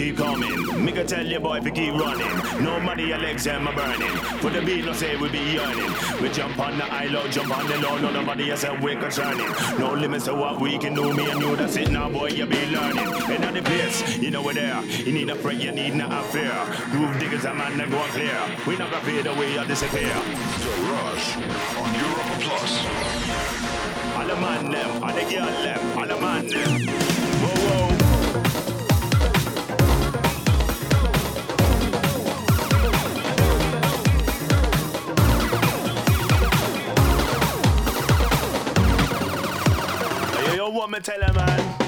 keep coming. Me can tell you boy if you keep running. Nobody your legs them are burning. For the beat no say we be yearning. We jump on the high low, jump on the low. No nobody else we concerning. No limits to what we can do. Me and you that's it now boy you be learning. In the place, you know we're there. You need a friend, you need not a fear. Groove diggers a man that go clear. We not gonna fade away or disappear. The Rush on Europa Plus. All the man them, all the girl them, all the man them. Whoa, whoa. Hey, yo, what me tell her, man?